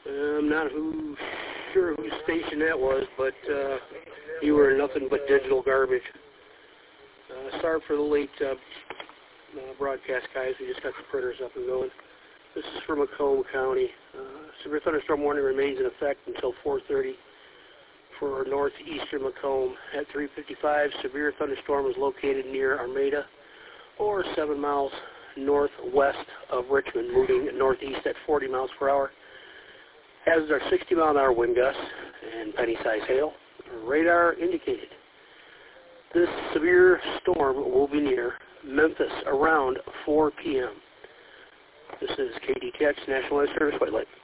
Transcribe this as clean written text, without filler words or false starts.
I'm not sure whose station that was, but you were nothing but digital garbage. Sorry for the late broadcast, guys. We just got the printers up and going. This is for Macomb County. Severe thunderstorm warning remains in effect until 4:30 for northeastern Macomb. At 3:55, severe thunderstorm is located near Armada, or 7 miles northwest of Richmond, moving northeast at 40 miles per hour. Hazards are 60-mile-an-hour wind gusts and penny-sized hail. Radar indicated. This severe storm will be near Memphis around 4 p.m. This is KDTX National Weather Service, White Lake.